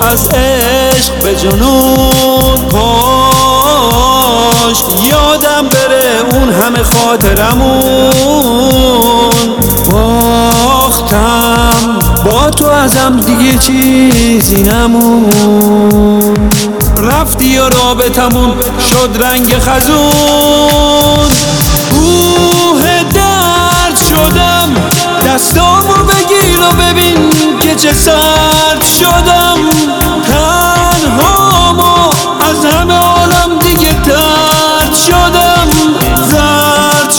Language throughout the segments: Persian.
از عشق به جنون کشت. یادم بره اون همه خاطرمون، باختم با تو ازم دیگه چیزی نمون. رفتی و رابطمون شد رنگ خزون، کوه درد شدم. دستامو بگیر و ببین که چه سرد شدم. تنهامو از همه عالم دیگه طرد شدم، زرد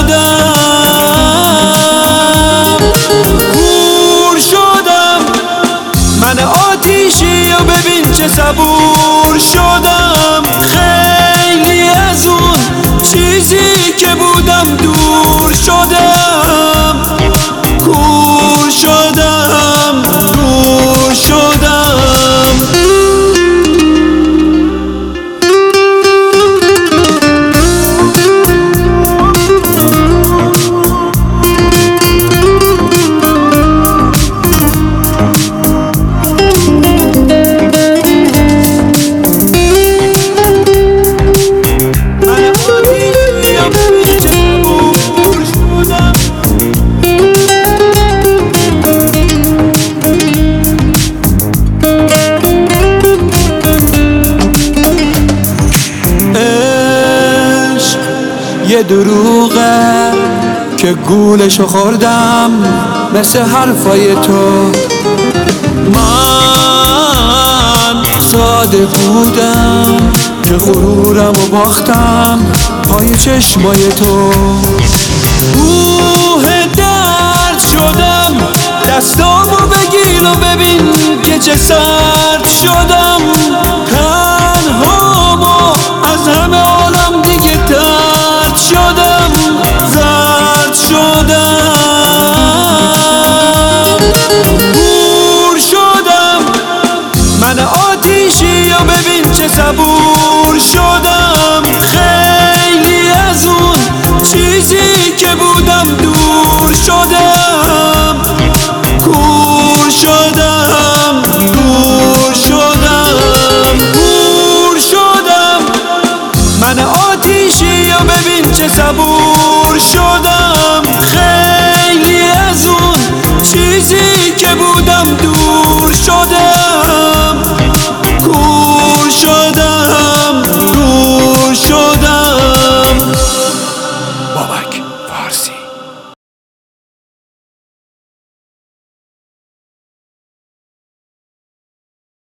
شدم، کور شدم. من آتیشی و ببین چه صبور شدم. خیلی از اون چیزی که بودم دور شدم، کور شدم، دور شدم. یه دروغه که گولشو خوردم مثل حرفای تو. من ساده بودم که غرورمو باختم پای چشمای تو. کوه درد شدم، دستامو بگیر و ببین که چه سرد شدم. تنهامو از همه عالم دیگه طرد شدم، زرد شدم، کور شدم. من آتیشی و ببین چه صبور شدم. خیلی از اون چیزی که بودم دور شدم، کور شدم، دور شدم، کور شدم. من آتیشی و ببین چه صبور شدم. خیلی از اون چیزی که بودم دور شدم، کور شدم.